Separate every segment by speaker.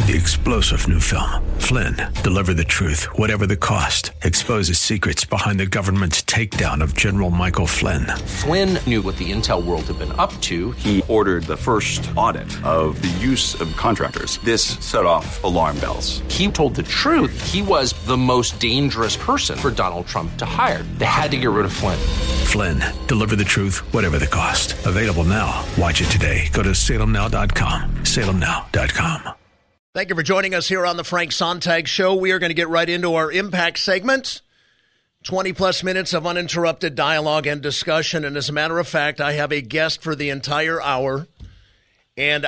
Speaker 1: The explosive new film, Flynn, deliver the truth, whatever the cost, exposes secrets behind the government's takedown of General Michael Flynn.
Speaker 2: Flynn knew what the intel world had been up to.
Speaker 3: He ordered the first audit of the use of contractors. This set off alarm bells.
Speaker 2: He told the truth. He was the most dangerous person for Donald Trump to hire. They had to get rid of Flynn.
Speaker 1: Flynn, deliver the truth, whatever the cost. Available now. Watch it today. Go to salemnow.com. salemnow.com.
Speaker 4: Thank you for joining us here on the Frank Sontag Show. We are going to get right into our Impact segment. 20-plus minutes of uninterrupted dialogue and discussion. And as a matter of fact, I have a guest for the entire hour. And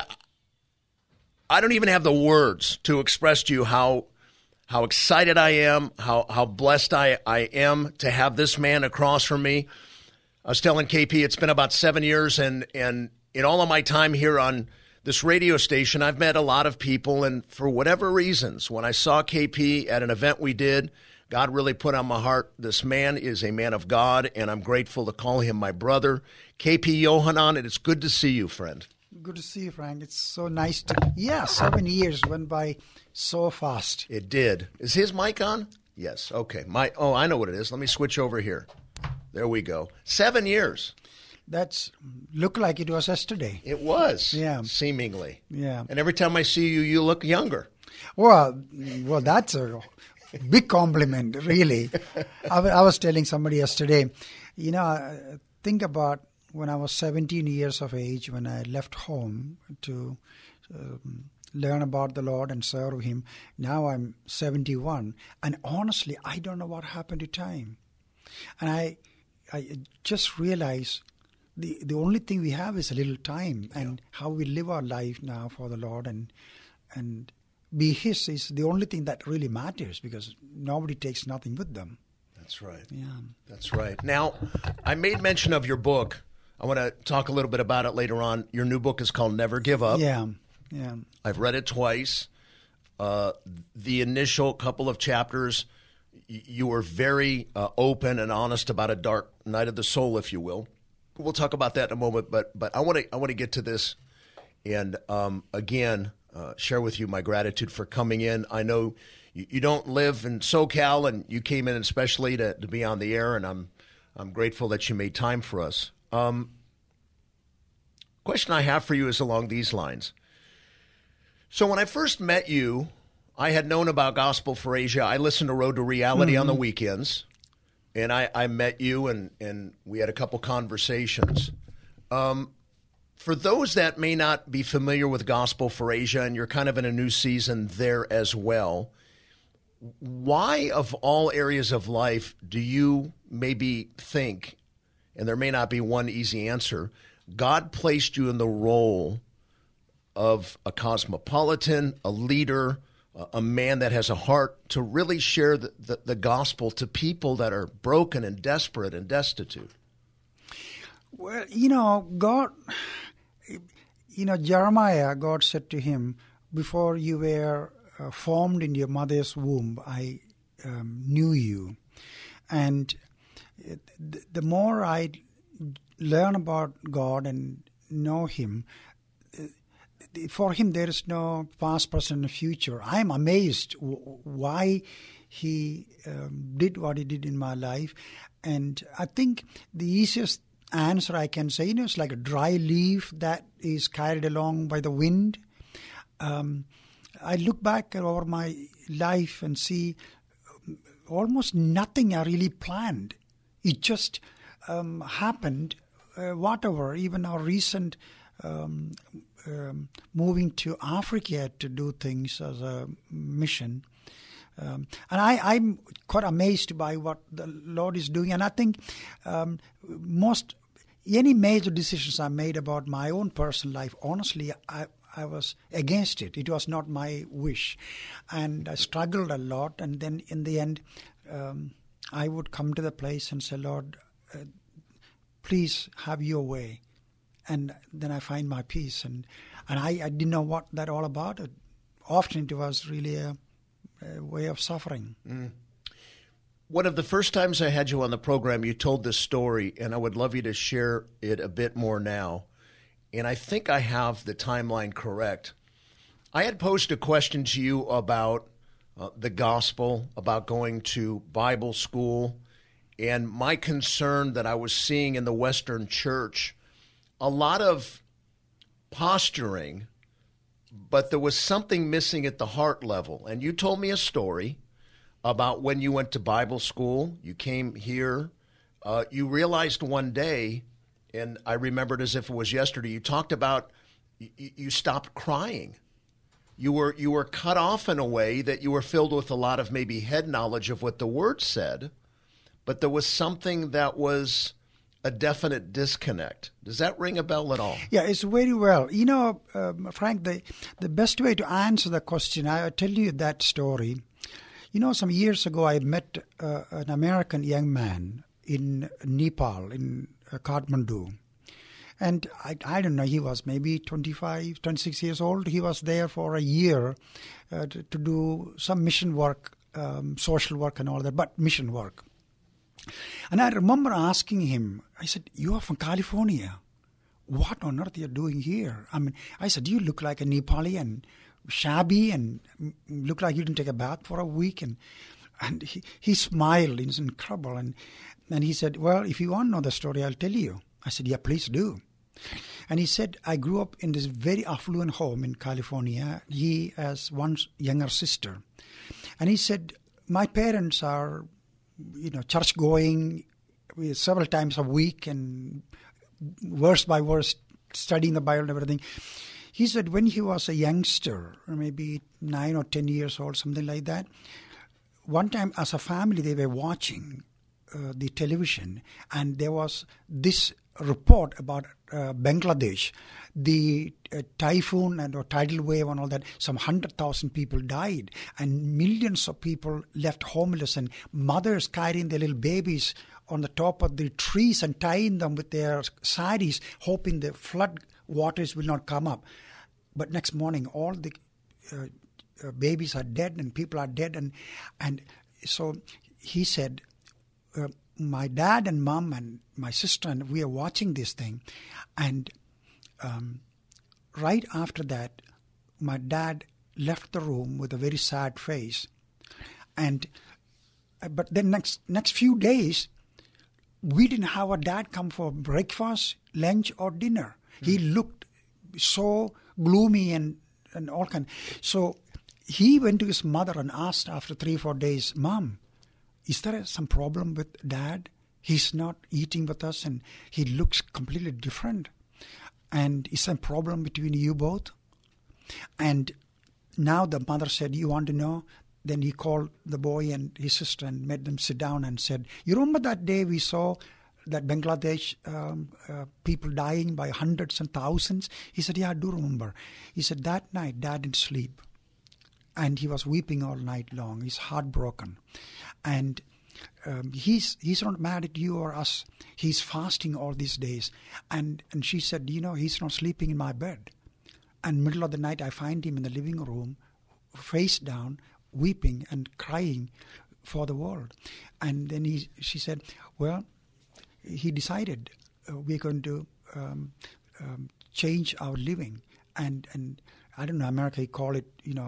Speaker 4: I don't even have the words to express to you how excited I am, how blessed I am to have this man across from me. I was telling KP it's been about 7 years, and in all of my time here on this radio station, I've met a lot of people, and for whatever reasons, when I saw KP at an event we did, God really put on my heart, this man is a man of God, and I'm grateful to call him my brother. KP Yohanan, and it's good to see you, friend.
Speaker 5: Good to see you, Frank. It's so nice to... 7 years went by so fast.
Speaker 4: It did. Is his mic on? Yes. Okay. I know what it is. Let me switch over here. There we go. 7 years.
Speaker 5: That's looked like it was yesterday.
Speaker 4: It was.
Speaker 5: Yeah.
Speaker 4: Seemingly.
Speaker 5: Yeah.
Speaker 4: And every time I see you, you look younger.
Speaker 5: Well, that's a big compliment, really. I was telling somebody yesterday, think about when I was 17 years of age, when I left home to learn about the Lord and serve Him. Now I'm 71. And honestly, I don't know what happened to time. And I just realized the only thing we have is a little time, and how we live our life now for the Lord and be His is the only thing that really matters, because nobody takes nothing with them.
Speaker 4: That's right.
Speaker 5: Yeah.
Speaker 4: That's right. Now, I made mention of your book. I want to talk a little bit about it later on. Your new book is called Never Give Up.
Speaker 5: Yeah.
Speaker 4: I've read it twice. The initial couple of chapters, you were very open and honest about a dark night of the soul, if you will. We'll talk about that in a moment, but I want to get to this, and again, share with you my gratitude for coming in. I know you don't live in SoCal, and you came in especially to be on the air, and I'm grateful that you made time for us. Question I have for you is along these lines. So when I first met you, I had known about Gospel for Asia. I listened to Road to Reality on the weekends. And I met you, and we had a couple conversations. For those that may not be familiar with Gospel for Asia, and you're kind of in a new season there as well, why of all areas of life do you maybe think, and there may not be one easy answer, God placed you in the role of a cosmopolitan, a leader, a man that has a heart to really share the gospel to people that are broken and desperate and destitute?
Speaker 5: Well, God, Jeremiah, God said to him, before you were formed in your mother's womb, I knew you. And the more I learn about God and know Him, for Him, there is no past, present, and future. I'm amazed why He did what He did in my life. And I think the easiest answer I can say, it's like a dry leaf that is carried along by the wind. I look back over my life and see almost nothing I really planned. It just happened, whatever, even our recent moving to Africa to do things as a mission. And I'm quite amazed by what the Lord is doing. And I think any major decisions I made about my own personal life, honestly, I was against it. It was not my wish. And I struggled a lot. And then in the end, I would come to the place and say, Lord, please have your way. And then I find my peace. And I didn't know what that all about. Often it was really a way of suffering.
Speaker 4: One of the first times I had you on the program, you told this story, and I would love you to share it a bit more now. And I think I have the timeline correct. I had posed a question to you about the gospel, about going to Bible school, and my concern that I was seeing in the Western church, a lot of posturing, but there was something missing at the heart level. And you told me a story about when you went to Bible school, you came here, you realized one day, and I remembered as if it was yesterday, you talked about you stopped crying. You were cut off in a way that you were filled with a lot of maybe head knowledge of what the Word said, but there was something that was a definite disconnect. Does that ring a bell at all?
Speaker 5: Yeah, it's very well. You know, Frank, the best way to answer the question, I'll tell you that story. You know, some years ago, I met an American young man in Nepal, in Kathmandu. And I don't know, he was maybe 25, 26 years old. He was there for a year to do some mission work, social work and all that, but mission work. And I remember asking him, I said, "You are from California. What on earth are you doing here?" I mean, I said, "You look like a Nepali and shabby and look like you didn't take a bath for a week." And he smiled. He's incredible. And he said, "Well, if you want to know the story, I'll tell you." I said, "Yeah, please do." And he said, "I grew up in this very affluent home in California. He has one younger sister." And he said, "My parents are, church going several times a week and verse by verse studying the Bible and everything." He said when he was a youngster, maybe 9 or 10 years old, something like that, one time as a family they were watching the television, and there was this report about Bangladesh, the typhoon and or tidal wave and all that. Some 100,000 people died, and millions of people left homeless, and mothers carrying their little babies on the top of the trees and tying them with their saris, hoping the flood waters will not come up. But next morning, all the babies are dead and people are dead, and so he said, my dad and mom and my sister and we are watching this thing, and right after that, my dad left the room with a very sad face, but then next few days, we didn't have our dad come for breakfast, lunch, or dinner. He looked so gloomy and all kind. So he went to his mother and asked after 3-4 days, "Mom, is there some problem with Dad? He's not eating with us and he looks completely different. And is there a problem between you both?" And now the mother said, "You want to know?" Then he called the boy and his sister and made them sit down and said, "You remember that day we saw that Bangladesh people dying by hundreds and thousands?" He said, "Yeah, I do remember." He said, "That night Dad didn't sleep. And he was weeping all night long. He's heartbroken. And he's not mad at you or us. He's fasting all these days." And she said, "He's not sleeping in my bed. And middle of the night, I find him in the living room, face down, weeping and crying for the world." And then she said, "Well, he decided we're going to change our living. And I don't know, America, you call it,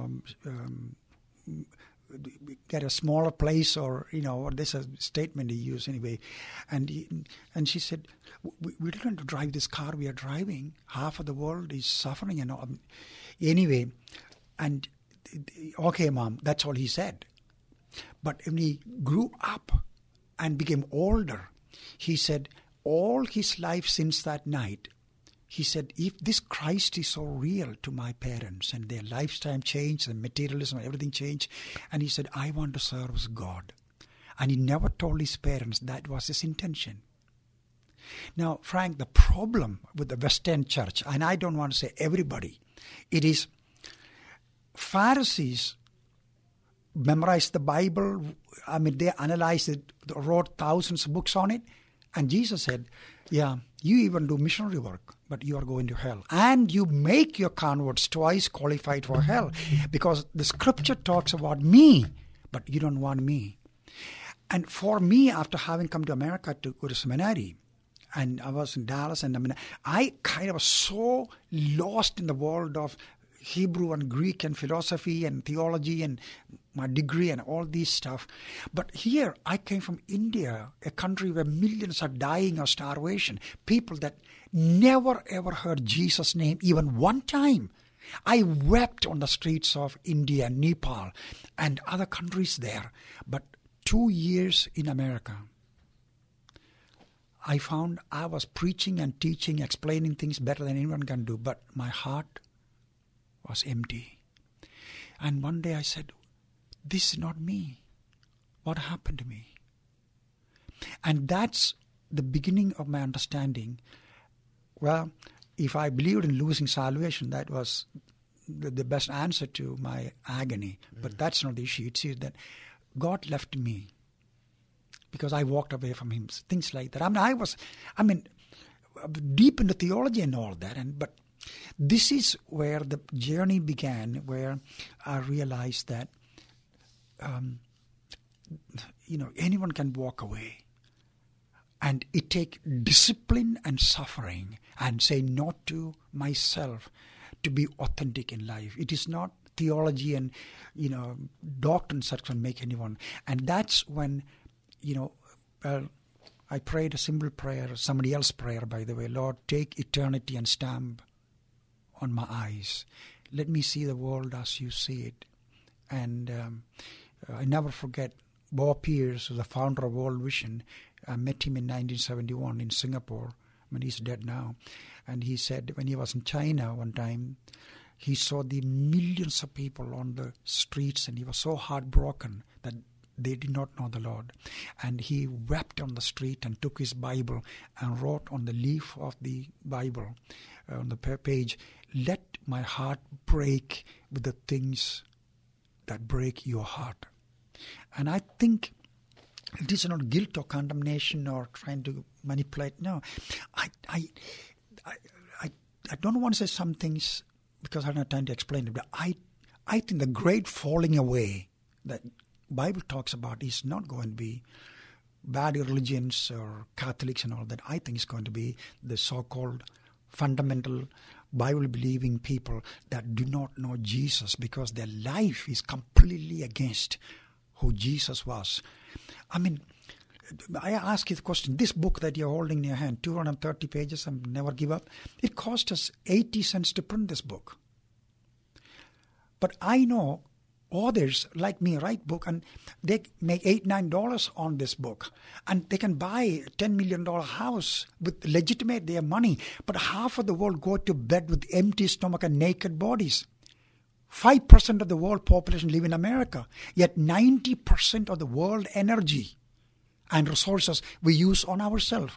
Speaker 5: get a smaller place or there's a statement he used anyway." And she said, "We're not going to drive this car we are driving. Half of the world is suffering." And anyway, and okay, Mom, that's all he said. But when he grew up and became older, he said all his life since that night, he said, if this Christ is so real to my parents and their lifetime changed and materialism and everything changed, and he said, I want to serve God. And he never told his parents that was his intention. Now, Frank, the problem with the Western church, and I don't want to say everybody, it is Pharisees memorized the Bible. They analyzed it, wrote thousands of books on it. And Jesus said, yeah, you even do missionary work, but you are going to hell. And you make your converts twice qualified for hell because the scripture talks about me, but you don't want me. And for me, after having come to America to go to seminary, and I was in Dallas, and I kind of was so lost in the world of Hebrew and Greek and philosophy and theology and my degree and all these stuff. But here, I came from India, a country where millions are dying of starvation. People that never ever heard Jesus' name even one time. I wept on the streets of India, Nepal, and other countries there. But 2 years in America, I found I was preaching and teaching, explaining things better than anyone can do, but my heart was empty. And one day I said, this is not me. What happened to me? And that's the beginning of my understanding. Well, if I believed in losing salvation, that was the best answer to my agony. But that's not the issue. It's that God left me because I walked away from Him. Things like that. I mean, deep into theology and all that. But this is where the journey began, where I realized that, anyone can walk away. And it takes discipline and suffering and say no to myself to be authentic in life. It is not theology and, doctrines that can make anyone. And that's when, I prayed a simple prayer, somebody else's prayer, by the way. Lord, take eternity and stamp on my eyes. Let me see the world as you see it. And I never forget Bob Pierce, who's the founder of World Vision. I met him in 1971 in Singapore. He's dead now. And he said when he was in China one time, he saw the millions of people on the streets and he was so heartbroken that they did not know the Lord. And he wept on the street and took his Bible and wrote on the leaf of the Bible, on the page, let my heart break with the things that break your heart. And I think it is not guilt or condemnation or trying to manipulate. No, I don't want to say some things because I don't have time to explain it. But I think the great falling away that Bible talks about is not going to be bad religions or Catholics and all that. I think it's going to be the so-called fundamental Bible-believing people that do not know Jesus because their life is completely against who Jesus was. I ask you the question, this book that you're holding in your hand, 230 pages and Never Give Up, it cost us 80 cents to print this book. But I know authors like me write book and they make $8, $9 on this book. And they can buy a $10 million house with legitimate their money. But half of the world go to bed with empty stomach and naked bodies. 5% of the world population live in America. Yet 90% of the world energy and resources we use on ourselves.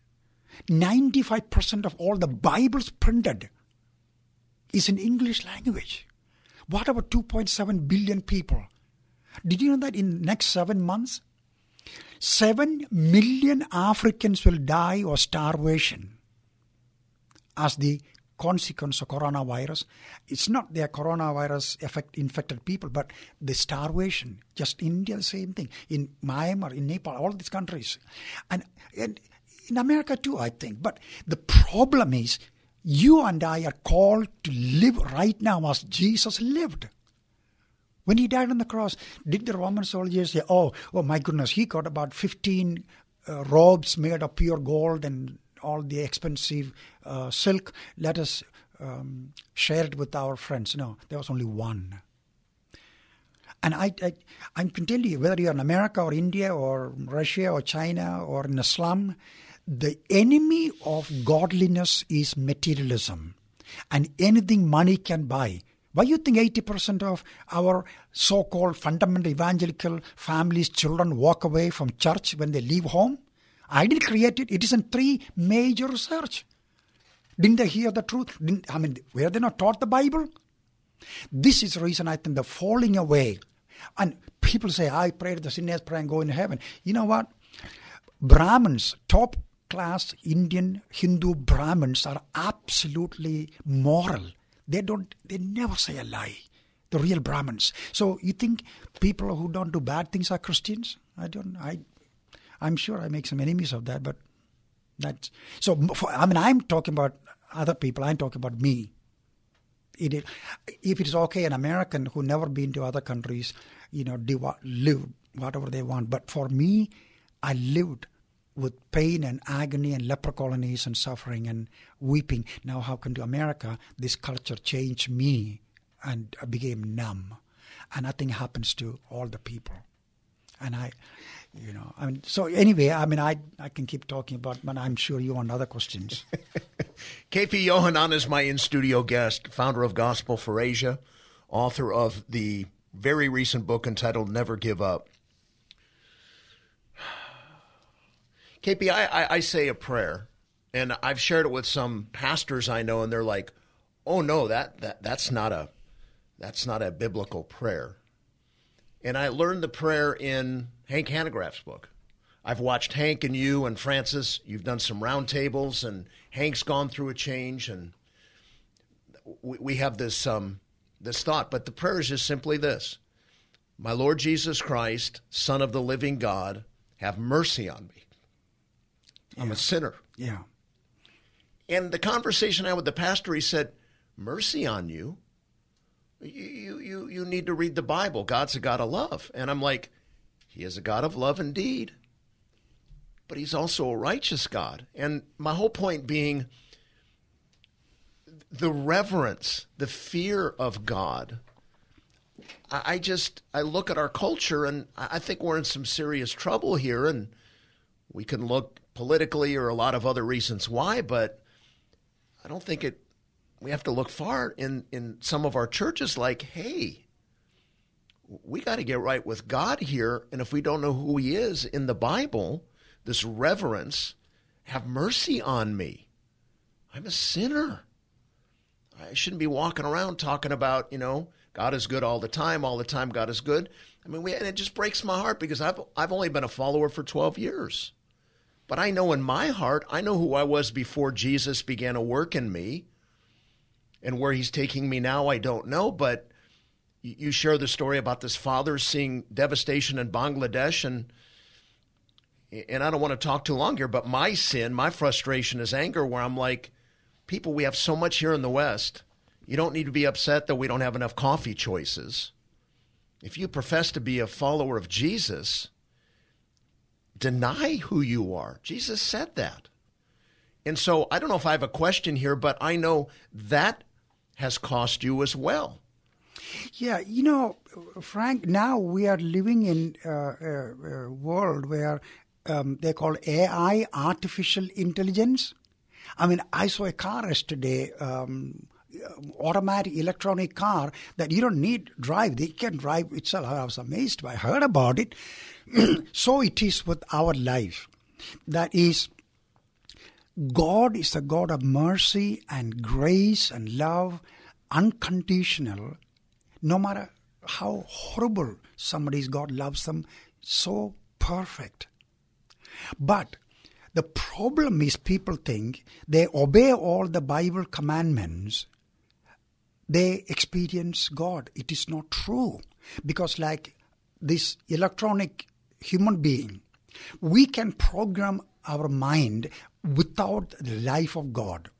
Speaker 5: 95% of all the Bibles printed is in English language. What about 2.7 billion people? Did you know that in the next 7 months, 7 million Africans will die of starvation as the consequence of coronavirus? It's not their coronavirus infected people, but the starvation. Just India, the same thing. In Myanmar, in Nepal, all these countries. And in America too, I think. But the problem is, you and I are called to live right now as Jesus lived. When he died on the cross, did the Roman soldiers say, oh my goodness, he got about 15 robes made of pure gold and all the expensive silk, let us share it with our friends. No, there was only one. And I can tell you, whether you're in America or India or Russia or China or in a slum, the enemy of godliness is materialism and anything money can buy. Why do you think 80% of our so-called fundamental evangelical families' children walk away from church when they leave home? I didn't create it. It is in 3 major research. Didn't they hear the truth? Were they not taught the Bible? This is the reason I think the falling away. And people say, I pray to the sinner's prayer and go into heaven. You know what? Brahmins, top-class Indian Hindu Brahmins are absolutely moral. They never say a lie. The real Brahmins. So you think people who don't do bad things are Christians? I'm sure I make some enemies of that, but that's... So, I'm talking about other people. I'm talking about me. If it's okay, an American who never been to other countries, live whatever they want. But for me, I lived with pain and agony and leper colonies and suffering and weeping. Now, how come to America, this culture changed me and I became numb. And nothing happens to all the people. And so anyway, I can keep talking about, but I'm sure you want other questions.
Speaker 4: KP Yohanan is my in-studio guest, founder of Gospel for Asia, author of the very recent book entitled Never Give Up. KP, I say a prayer, and I've shared it with some pastors I know, and they're like, "Oh no, that's not a biblical prayer." And I learned the prayer in Hank Hanegraaff's book. I've watched Hank and you and Francis. You've done some roundtables, and Hank's gone through a change, and we have this thought. But the prayer is just simply this: "My Lord Jesus Christ, Son of the living God, have mercy on me. I'm a sinner."
Speaker 5: Yeah.
Speaker 4: And the conversation I had with the pastor, he said, "Mercy on you? You need to read the Bible. God's a God of love." And I'm like, He is a God of love indeed, but He's also a righteous God. And my whole point being the reverence, the fear of God. I look at our culture, and I think we're in some serious trouble here, and we can look politically or a lot of other reasons why, but I don't think we have to look far in some of our churches like, hey, we got to get right with God here, and if we don't know who He is in the Bible, this reverence, have mercy on me. I'm a sinner. I shouldn't be walking around talking about, God is good all the time God is good. And it just breaks my heart because I've only been a follower for 12 years. But I know in my heart, I know who I was before Jesus began to work in me. And where He's taking me now, I don't know. But you share the story about this father seeing devastation in Bangladesh. And I don't want to talk too long here, but my sin, my frustration is anger, where I'm like, people, we have so much here in the West. You don't need to be upset that we don't have enough coffee choices. If you profess to be a follower of Jesus, deny who you are. Jesus said that. And so I don't know if I have a question here, but I know that has cost you as well.
Speaker 5: Yeah, Frank, now we are living in a world where they call AI, artificial intelligence. I saw a car yesterday, automatic electronic car that you don't need drive. They can drive itself. I was amazed. I heard about it. So it is with our life. That is, God is a God of mercy and grace and love, unconditional. No matter how horrible somebody is, God loves them so perfect. But the problem is people think they obey all the Bible commandments, they experience God. It is not true. Because like this electronic human being, we can program our mind without the life of God.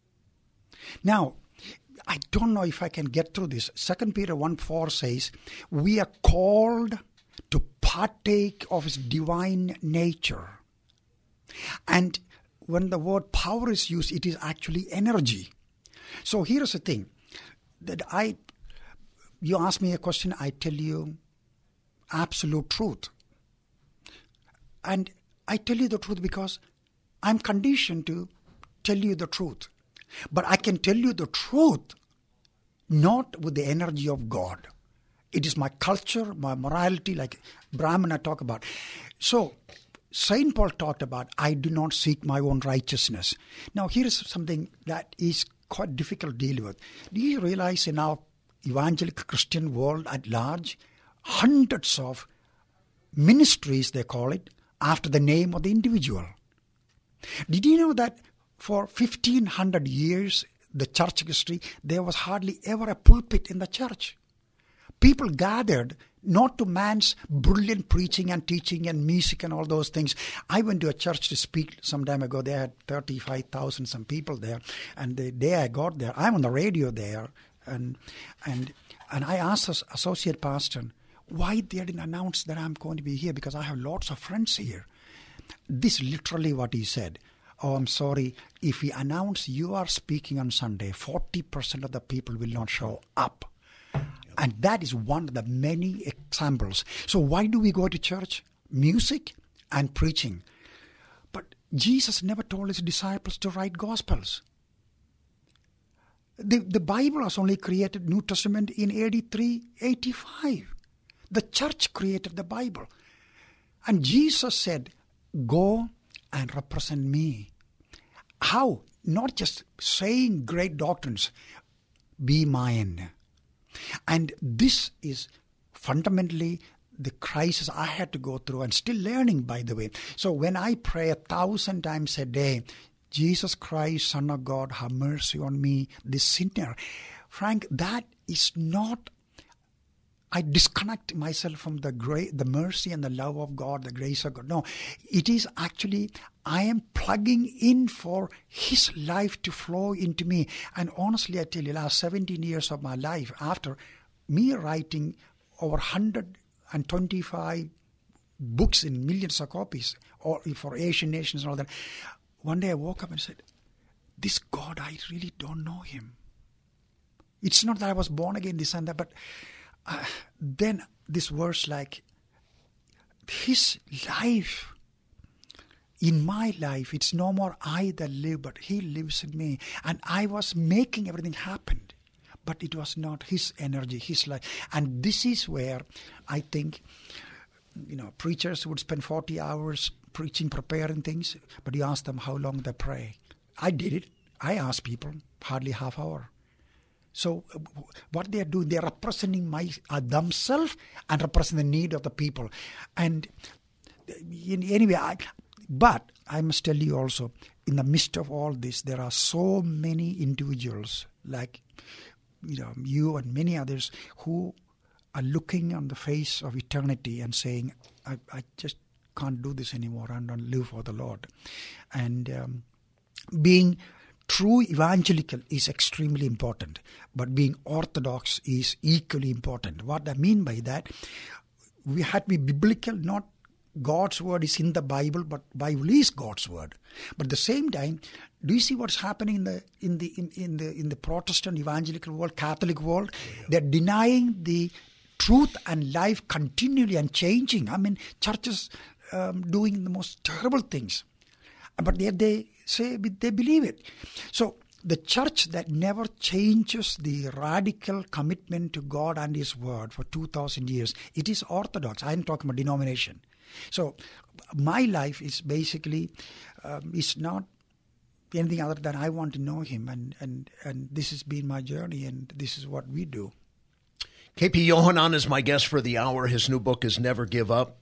Speaker 5: Now, I don't know if I can get through this. 2 Peter 1:4 says, we are called to partake of His divine nature. And when the word power is used, it is actually energy. So here's the thing. You ask me a question, I tell you absolute truth. And I tell you the truth because I'm conditioned to tell you the truth. But I can tell you the truth not with the energy of God. It is my culture, my morality, like Brahmana talk about. So St. Paul talked about, I do not seek my own righteousness. Now here is something that is quite difficult to deal with. Do you realize in our evangelical Christian world at large, hundreds of ministries, they call it, after the name of the individual? Did you know that for 1,500 years, the church history, there was hardly ever a pulpit in the church? People gathered not to man's brilliant preaching and teaching and music and all those things. I went to a church to speak some time ago. They had 35,000 some people there. And the day I got there, I'm on the radio there. And I asked the associate pastor, why they didn't announce that I'm going to be here, because I have lots of friends here. This is literally what he said. Oh, I'm sorry. If we announce you are speaking on Sunday, 40% of the people will not show up. And that is one of the many examples. So why do we go to church? Music and preaching. But Jesus never told his disciples to write gospels. The Bible was only created, New Testament, in AD 385. The church created the Bible. And Jesus said, go and represent me. How? Not just saying great doctrines. Be mine. And this is fundamentally the crisis I had to go through, and still learning, by the way. So when I pray 1,000 times a day, Jesus Christ, Son of God, have mercy on me, this sinner. Frank, that is not, I disconnect myself from the mercy and the love of God, the grace of God. No, it is actually, I am plugging in for His life to flow into me. And honestly, I tell you, last 17 years of my life, after me writing over 125 books in millions of copies, or for Asian nations and all that, one day I woke up and said, this God, I really don't know Him. It's not that I was born again, this and that, but then this verse, like, His life, in my life, it's no more I that live, but He lives in me. And I was making everything happen, but it was not His energy, His life. And this is where I think, preachers would spend 40 hours preaching, preparing things, but you ask them how long they pray. I did it. I asked people, hardly half hour. So what they are doing, they are representing themselves and representing the need of the people. And anyway, but I must tell you also, in the midst of all this, there are so many individuals like you and many others who are looking on the face of eternity and saying, I just can't do this anymore and don't live for the Lord. And being true evangelical is extremely important, but being orthodox is equally important. What I mean by that, we had to be biblical, not God's word is in the Bible, but Bible is God's word. But at the same time, do you see what's happening in the Protestant evangelical world, Catholic world? They're denying the truth and life continually and changing. I mean, churches doing the most terrible things, but yet they say they believe it. So the church that never changes the radical commitment to God and His word for 2,000 years, it is orthodox. I'm talking about denomination. So my life is basically is not anything other than I want to know Him, and this has been my journey, and this is what we do.
Speaker 4: KP Yohanan is my guest for the hour. His new book is Never Give Up.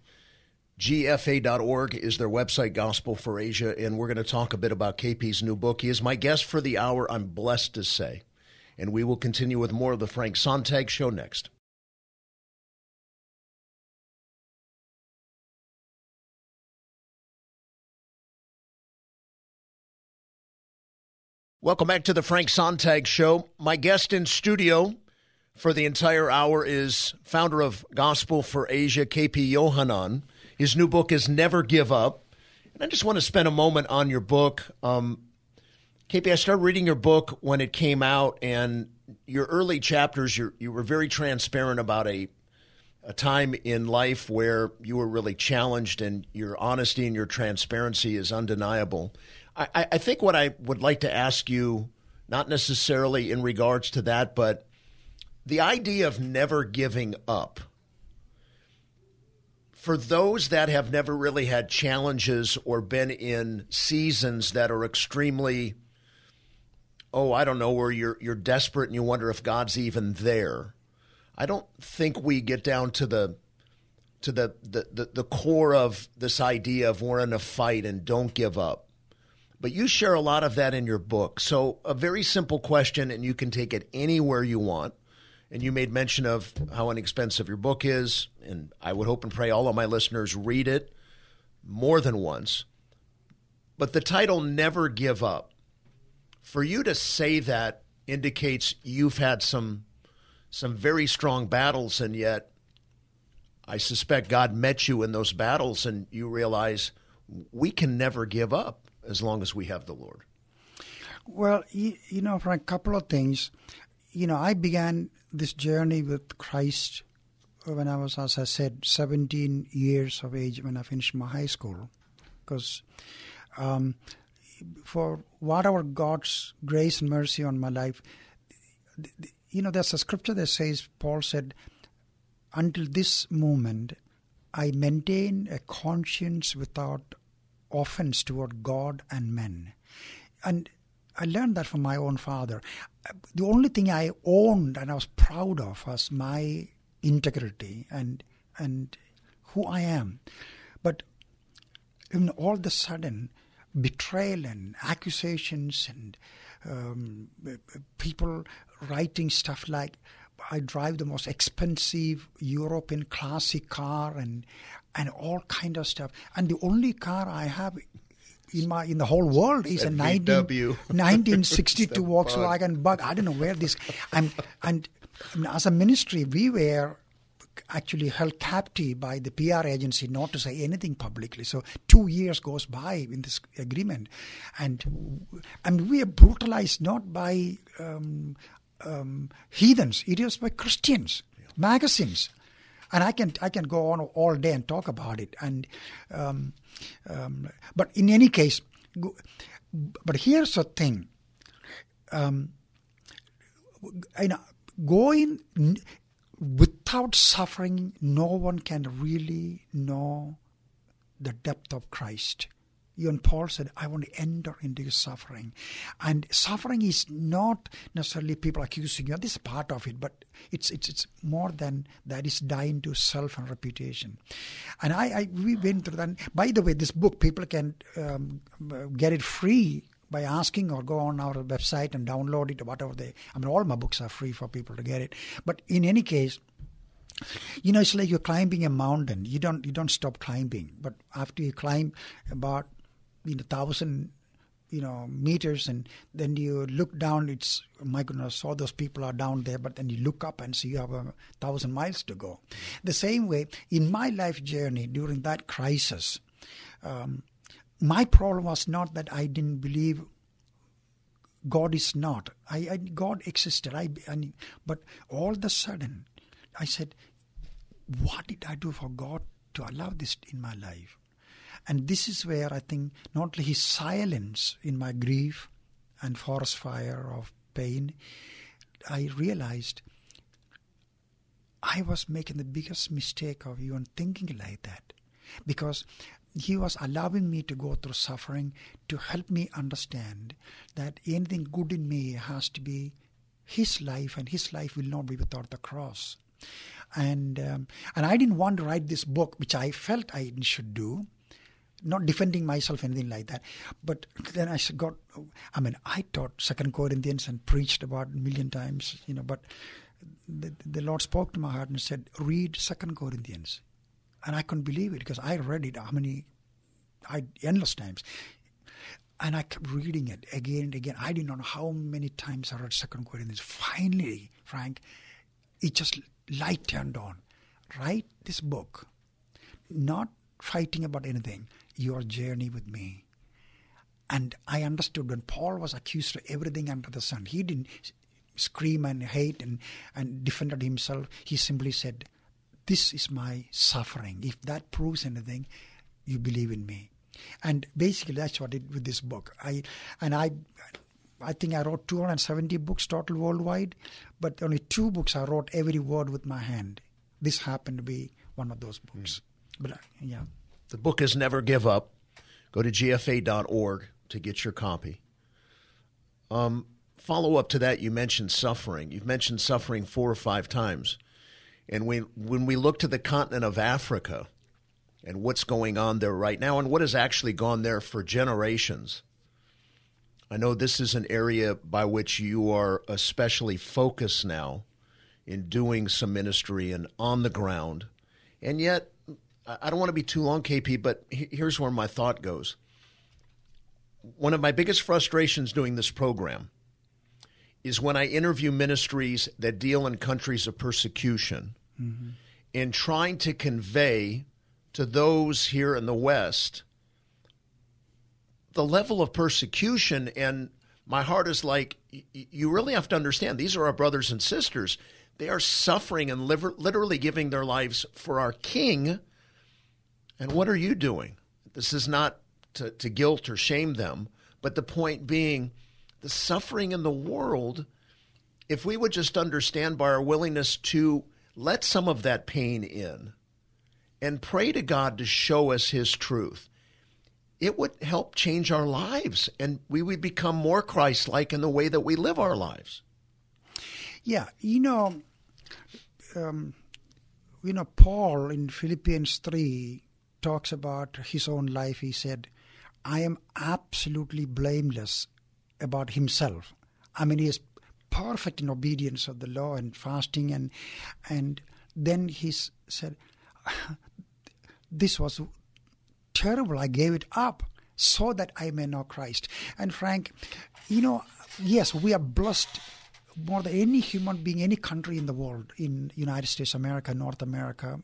Speaker 4: GFA.org is their website, Gospel for Asia, and we're going to talk a bit about KP's new book. He is my guest for the hour, I'm blessed to say. And we will continue with more of the Frank Sontag Show next. Welcome back to the Frank Sontag Show. My guest in studio for the entire hour is founder of Gospel for Asia, KP Yohanan. His new book is Never Give Up. And I just want to spend a moment on your book. KP, I started reading your book when it came out, and your early chapters, you were very transparent about a time in life where you were really challenged, and your honesty and your transparency is undeniable. I think what I would like to ask you, not necessarily in regards to that, but the idea of never giving up. For those that have never really had challenges or been in seasons that are extremely, where you're desperate and you wonder if God's even there. I don't think we get down to the core of this idea of we're in a fight and don't give up. But you share a lot of that in your book. So a very simple question, and you can take it anywhere you want. And you made mention of how inexpensive your book is, and I would hope and pray all of my listeners read it more than once. But the title, Never Give Up, for you to say that indicates you've had some very strong battles, and yet I suspect God met you in those battles, and you realize we can never give up as long as we have the Lord.
Speaker 5: Well, for a couple of things, I began this journey with Christ when I was, as I said, 17 years of age when I finished my high school. Because for whatever God's grace and mercy on my life, there's a scripture that says, Paul said, until this moment, I maintain a conscience without offense toward God and men. And I learned that from my own father. The only thing I owned and I was proud of was my integrity and who I am. But all of a sudden, betrayal and accusations and people writing stuff like, I drive the most expensive European classic car and all kind of stuff. And the only car I have in the whole world is a 1962 Volkswagen Bug. I don't know where this. And as a ministry, we were actually held captive by the PR agency not to say anything publicly. So 2 years goes by in this agreement, and we are brutalized not by heathens. It is by Christians, magazines. And I can go on all day and talk about it. And but in any case, but here's the thing: going without suffering, no one can really know the depth of Christ. Even Paul said, I want to enter into suffering. And suffering is not necessarily people accusing you. This is part of it, but it's more than that. It's dying to self and reputation. And we went through that. By the way, this book, people can get it free by asking or go on our website and download it or whatever all my books are free for people to get it. But in any case, it's like you're climbing a mountain. You don't stop climbing. But after you climb about 1,000 meters, and then you look down, it's, my goodness, all those people are down there, but then you look up and see you have 1,000 miles to go. The same way, in my life journey, during that crisis, my problem was not that I didn't believe God is not. God existed. But all of a sudden, I said, what did I do for God to allow this in my life? And this is where I think not only his silence in my grief and forest fire of pain, I realized I was making the biggest mistake of even thinking like that. Because he was allowing me to go through suffering to help me understand that anything good in me has to be his life, and his life will not be without the cross. And I didn't want to write this book, which I felt I should do. Not defending myself, anything like that. But then I taught 2 Corinthians and preached about a million times, but the Lord spoke to my heart and said, read 2 Corinthians. And I couldn't believe it because I read it endless times. And I kept reading it again and again. I didn't know how many times I read 2 Corinthians. Finally, Frank, it just light turned on. Write this book, not fighting about anything. Your journey with me. And I understood when Paul was accused of everything under the sun, he didn't scream and hate and defended himself. He simply said, this is my suffering. If that proves anything, you believe in me. And basically that's what I did with this book. I think I wrote 270 books total worldwide, but only 2 books I wrote every word with my hand. This happened to be one of those books. But yeah.
Speaker 4: The book is Never Give Up. Go to gfa.org to get your copy. Follow up to that, you mentioned suffering. You've mentioned suffering 4 or 5 times. And when we look to the continent of Africa and what's going on there right now and what has actually gone there for generations, I know this is an area by which you are especially focused now in doing some ministry and on the ground. And yet, I don't want to be too long, KP, but here's where my thought goes. One of my biggest frustrations doing this program is when I interview ministries that deal in countries of persecution, in trying to convey to those here in the West the level of persecution. And my heart is like, you really have to understand, these are our brothers and sisters. They are suffering and literally giving their lives for our King. And what are you doing? This is not to guilt or shame them, but the point being, the suffering in the world, if we would just understand by our willingness to let some of that pain in and pray to God to show us his truth, it would help change our lives, and we would become more Christ-like in the way that we live our lives.
Speaker 5: Yeah, Paul in Philippians 3 talks about his own life. He said, I am absolutely blameless about himself. I mean, he is perfect in obedience of the law and fasting, and then he said, this was terrible. I gave it up so that I may know Christ. And Frank, yes, we are blessed more than any human being, any country in the world, in United States, America, North America.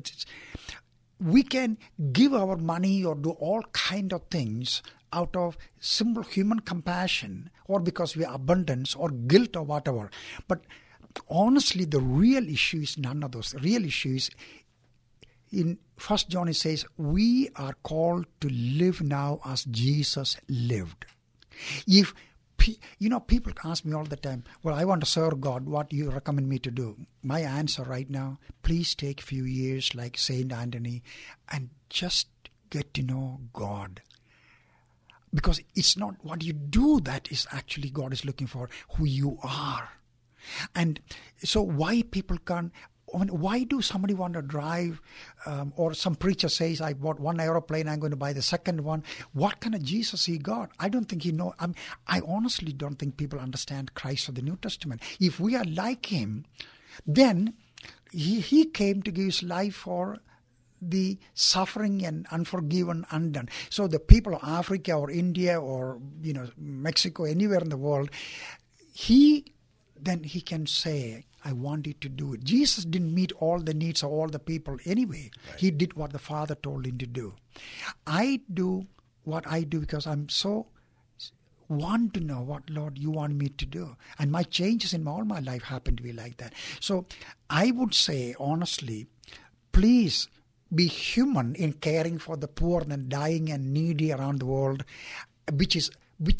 Speaker 5: We can give our money or do all kind of things out of simple human compassion, or because we are abundance or guilt or whatever. But honestly, the real issue is none of those. The real issue is, in 1 John it says, we are called to live now as Jesus lived. If people ask me all the time, well, I want to serve God. What do you recommend me to do? My answer right now, please take a few years like Saint Anthony and just get to know God. Because it's not what you do that is actually God is looking for, who you are. And so why people can't, why do somebody want to drive, or some preacher says, I bought one aeroplane, I'm going to buy the second one. What kind of Jesus he got? I don't think he knows. I honestly don't think people understand Christ of the New Testament. If we are like him, then he came to give his life for the suffering and unforgiven, undone. So the people of Africa or India or Mexico, anywhere in the world, he can say, I want you to do it. Jesus didn't meet all the needs of all the people anyway. Right. He did what the Father told him to do. I do what I do because I'm so want to know what, Lord, you want me to do. And my changes in all my life happen to be like that. So I would say, honestly, please be human in caring for the poor and dying and needy around the world, which is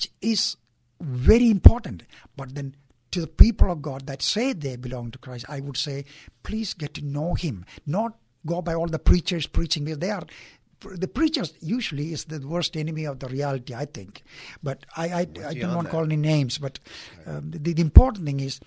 Speaker 5: very important. But then to the people of God that say they belong to Christ, I would say, please get to know him. Not go by all the preachers preaching. The preachers usually is the worst enemy of the reality, I think. But I don't want to call any names. But the important thing is,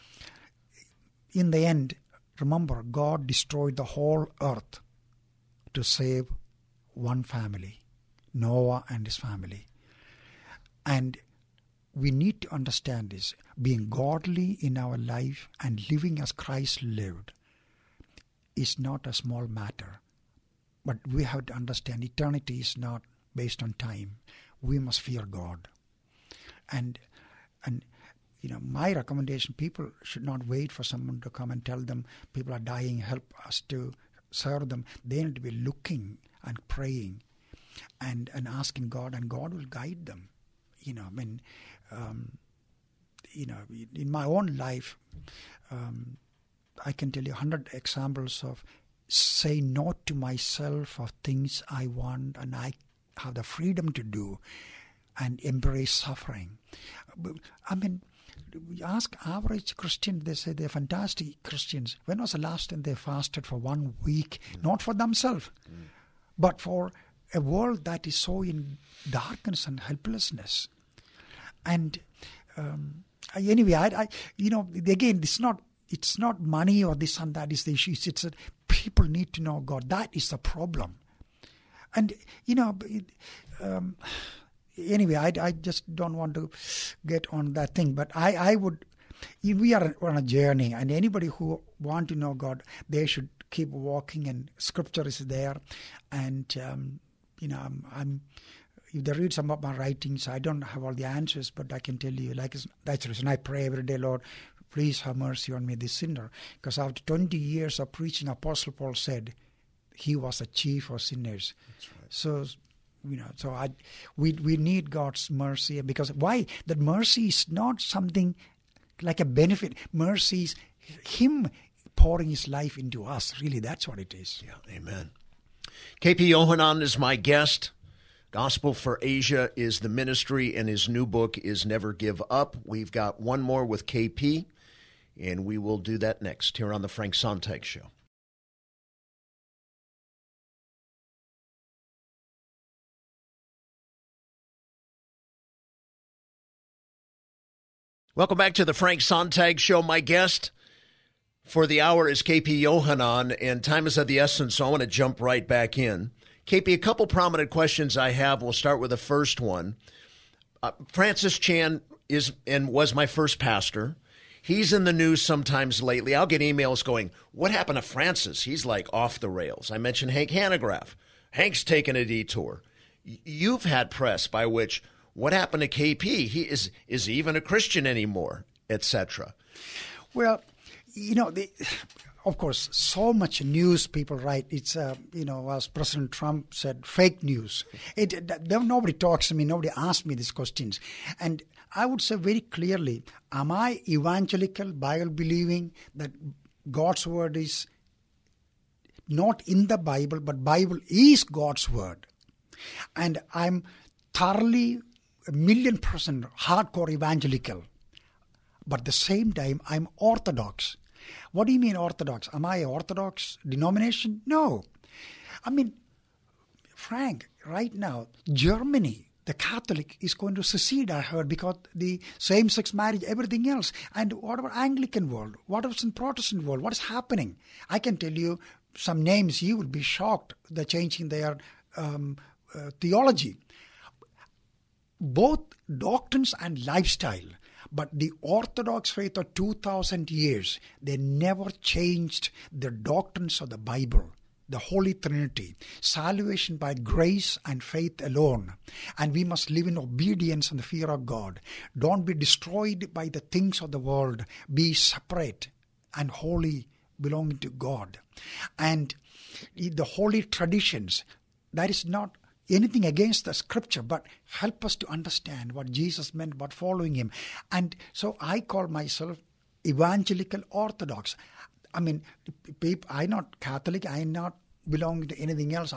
Speaker 5: in the end, remember, God destroyed the whole earth to save one family, Noah and his family. And we need to understand this. Being godly in our life and living as Christ lived is not a small matter. But we have to understand eternity is not based on time. We must fear God. And my recommendation, people should not wait for someone to come and tell them people are dying, help us to serve them. They need to be looking and praying and asking God, and God will guide them. In my own life, I can tell you 100 examples of say no to myself of things I want and I have the freedom to do and embrace suffering. Ask average Christians, they say they're fantastic Christians. When was the last time they fasted for 1 week? Not for themselves, but for a world that is so in darkness and helplessness. And anyway, again, it's not money or this and that is the issue. It's that people need to know God. That is the problem. And, anyway, I just don't want to get on that thing. But I would, we are on a journey, and anybody who want to know God, they should keep walking, and Scripture is there. And, I'm if they read some of my writings, I don't have all the answers, but I can tell you, that's the reason I pray every day, Lord, please have mercy on me, this sinner. Because after 20 years of preaching, Apostle Paul said he was the chief of sinners. That's right. So, we need God's mercy. Because why? That mercy is not something like a benefit. Mercy is Him pouring His life into us. Really, that's what it is.
Speaker 4: Yeah, amen. KP Yohanan is my guest. Gospel for Asia is the ministry, and his new book is Never Give Up. We've got one more with KP, and we will do that next here on the Frank Sontag Show. Welcome back to the Frank Sontag Show. My guest for the hour is KP Yohanan, and time is of the essence, so I want to jump right back in. KP, a couple prominent questions I have. We'll start with the first one. Francis Chan was my first pastor. He's in the news sometimes lately. I'll get emails going, what happened to Francis? He's like off the rails. I mentioned Hank Hanegraaff. Hank's taken a detour. You've had press by which, what happened to KP? He is he even a Christian anymore, etc.
Speaker 5: Well, of course, so much news people write. It's, as President Trump said, fake news. Nobody talks to me. Nobody asks me these questions. And I would say very clearly, am I evangelical, Bible-believing, that God's word is not in the Bible, but Bible is God's word? And I'm thoroughly 1,000,000% hardcore evangelical. But at the same time, I'm Orthodox. What do you mean Orthodox? Am I an Orthodox denomination? No. I mean, Frank, right now, Germany, the Catholic, is going to secede, I heard, because the same-sex marriage, everything else. And what about Anglican world? What about in Protestant world? What is happening? I can tell you some names. You will be shocked. They're changing their theology. Both doctrines and lifestyle. But the Orthodox faith of 2,000 years, they never changed the doctrines of the Bible, the Holy Trinity, salvation by grace and faith alone. And we must live in obedience and the fear of God. Don't be destroyed by the things of the world. Be separate and holy, belonging to God. And the holy traditions, that is not anything against the scripture, but help us to understand what Jesus meant about following him. And so I call myself evangelical Orthodox. I mean, I'm not Catholic. I'm not belonging to anything else.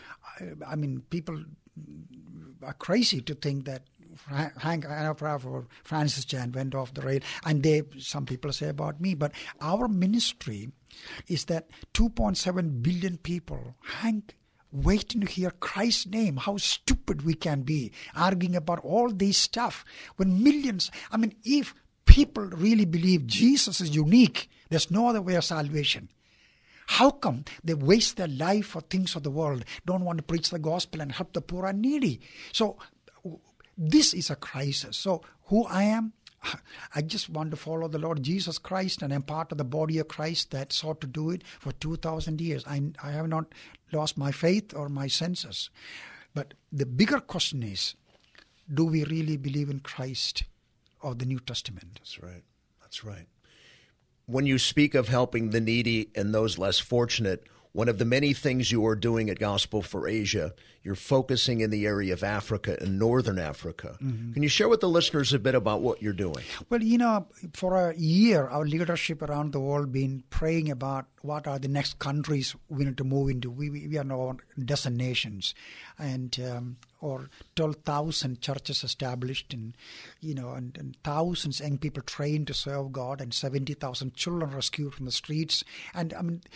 Speaker 5: People are crazy to think that Hank Hanegraaff or Francis Chan went off the rail, and some people say about me. But our ministry is that 2.7 billion people, Hank, waiting to hear Christ's name. How stupid we can be arguing about all this stuff when millions. I mean, if people really believe Jesus is unique, there's no other way of salvation. How come they waste their life for things of the world, don't want to preach the gospel and help the poor and needy? So this is a crisis. So who I am, I just want to follow the Lord Jesus Christ, and I'm part of the body of Christ that sought to do it for 2,000 years. I have not lost my faith or my senses. But the bigger question is, do we really believe in Christ of the New Testament?
Speaker 4: That's right. That's right. When you speak of helping the needy and those less fortunate, one of the many things you are doing at Gospel for Asia, you're focusing in the area of Africa and Northern Africa. Mm-hmm. Can you share with the listeners a bit about what you're doing?
Speaker 5: Well, for a year, our leadership around the world been praying about what are the next countries we need to move into. We are now a dozen nations, and or 12,000 churches established, and thousands of young people trained to serve God, and 70,000 children rescued from the streets, and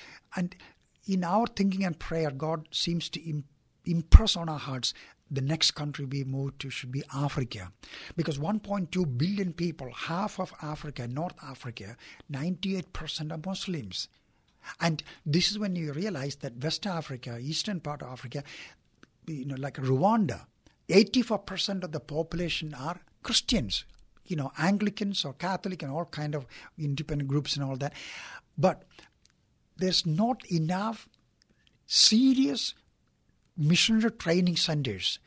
Speaker 5: in our thinking and prayer, God seems to impress on our hearts the next country we move to should be Africa. Because 1.2 billion people, half of Africa, North Africa, 98% are Muslims. And this is when you realize that West Africa, eastern part of Africa, like Rwanda, 84% of the population are Christians, Anglicans or Catholic and all kind of independent groups and all that. But there's not enough serious missionary training centers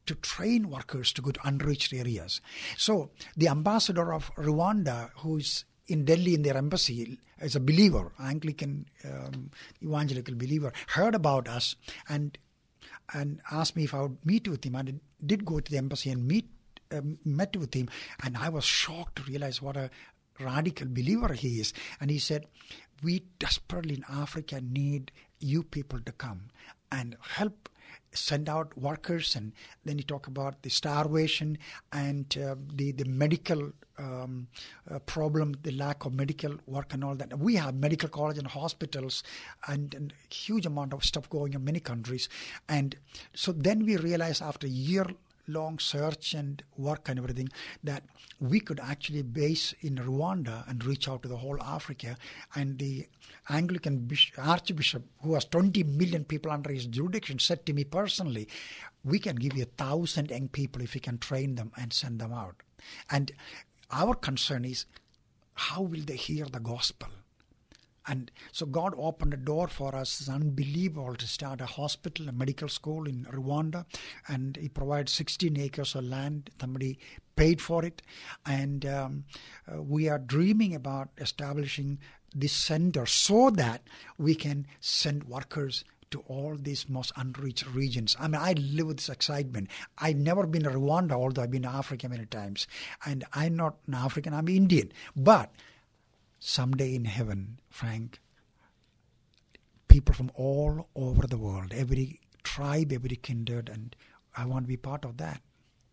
Speaker 5: to train workers to go to unreached areas. So the ambassador of Rwanda, who is in Delhi in their embassy, as a believer, Anglican evangelical believer, heard about us and asked me if I would meet with him. I did go to the embassy and met with him, and I was shocked to realize what a radical believer he is. And he said, we desperately in Africa need you people to come and help send out workers. And then he talked about the starvation and the medical problem, the lack of medical work and all that. We have medical college and hospitals and a huge amount of stuff going in many countries. And so then we realized after a year-long search and work and everything that we could actually base in Rwanda and reach out to the whole Africa. And the Anglican Archbishop, who has 20 million people under his jurisdiction, said to me personally, we can give you 1,000 young people if we can train them and send them out. And our concern is, how will they hear the gospel? And so God opened a door for us. It's unbelievable to start a hospital, a medical school in Rwanda. And he provides 16 acres of land. Somebody paid for it. And we are dreaming about establishing this center so that we can send workers to all these most unreached regions. I mean, I live with this excitement. I've never been to Rwanda, although I've been to Africa many times. And I'm not an African, I'm Indian. But someday in heaven, Frank, people from all over the world, every tribe, every kindred, and I want to be part of that.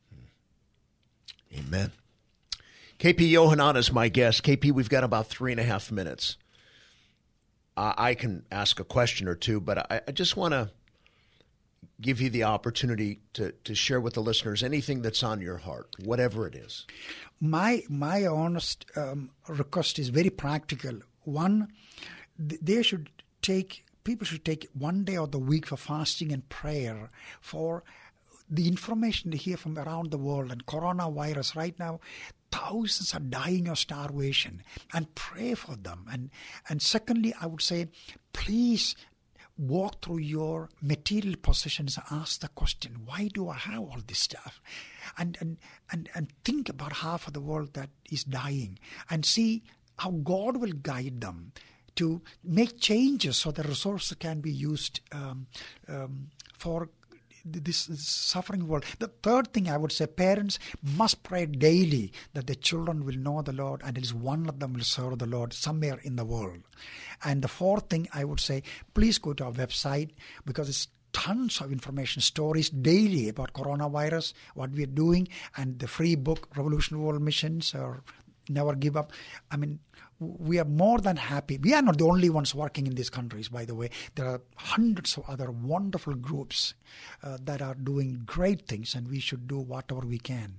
Speaker 4: Amen. KP Yohanan is my guest. KP, we've got about 3.5 minutes. I can ask a question or two, but I just want to give you the opportunity to share with the listeners anything that's on your heart, whatever it is.
Speaker 5: My honest request is very practical. One, people should take 1 day of the week for fasting and prayer for the information they hear from around the world. And coronavirus right now, thousands are dying of starvation, and pray for them. And secondly, I would say, please walk through your material possessions and ask the question, why do I have all this stuff? And think about half of the world that is dying, and see how God will guide them to make changes so the resources can be used for this suffering world. The third thing I would say, parents must pray daily that the children will know the Lord, and at least one of them will serve the Lord somewhere in the world. And the fourth thing I would say, please go to our website, because it's tons of information, stories daily about coronavirus, what we are doing, and the free book, Revolution World Missions, or Never Give Up. I mean, we are more than happy. We are not the only ones working in these countries, by the way. There are hundreds of other wonderful groups that are doing great things, and we should do whatever we can.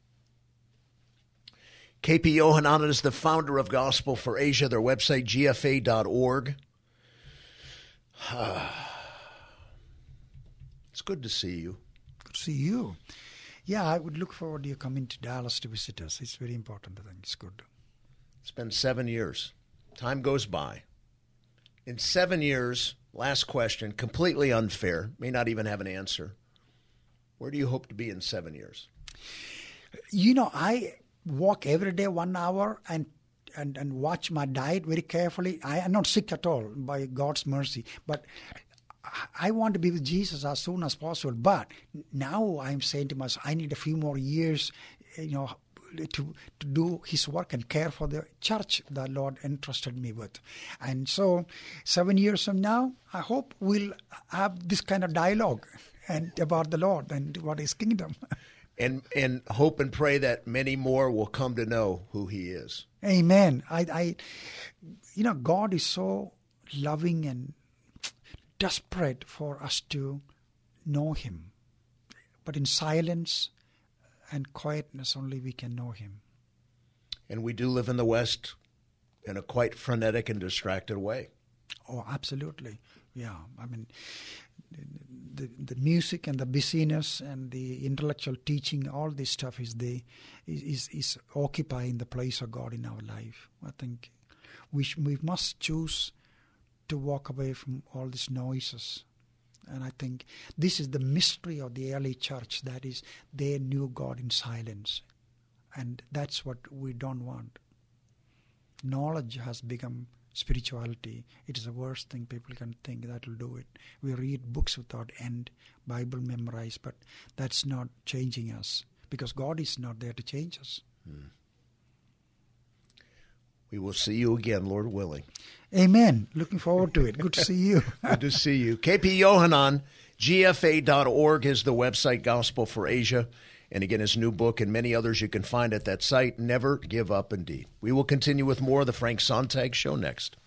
Speaker 4: KP Yohanan is the founder of Gospel for Asia, their website, gfa.org. It's good to see you.
Speaker 5: Good to see you. Yeah, I would look forward to you coming to Dallas to visit us. It's very important, I think. It's good.
Speaker 4: It's been 7 years. Time goes by. In 7 years, last question, completely unfair, may not even have an answer. Where do you hope to be in 7 years?
Speaker 5: You know, I walk every day 1 hour and watch my diet very carefully. I am not sick at all, by God's mercy. But I want to be with Jesus as soon as possible. But now I'm saying to myself, I need a few more years, to do His work and care for the church the Lord entrusted me with. And so 7 years from now, I hope we'll have this kind of dialogue and about the Lord and what His kingdom.
Speaker 4: And hope and pray that many more will come to know who He is.
Speaker 5: Amen. God is so loving and desperate for us to know Him. But in silence and quietness only we can know Him.
Speaker 4: And we do live in the West in a quite frenetic and distracted way.
Speaker 5: Oh, absolutely. Yeah. I mean, the music and the busyness and the intellectual teaching, all this stuff is occupying the place of God in our life. I think we must choose to walk away from all these noises And I think this is the mystery of the early church, that is, they knew God in silence. And that's what we don't want. Knowledge has become spirituality. It is the worst thing people can think that will do it. We read books without end, Bible memorized, but that's not changing us, because God is not there to change us.
Speaker 4: We will see you again, Lord willing.
Speaker 5: Amen. Looking forward to it. Good to see you.
Speaker 4: Good to see you. KP Yohanan, GFA.org is the website, Gospel for Asia. And again, his new book and many others you can find at that site, Never Give Up Indeed. We will continue with more of the Frank Sontag Show next.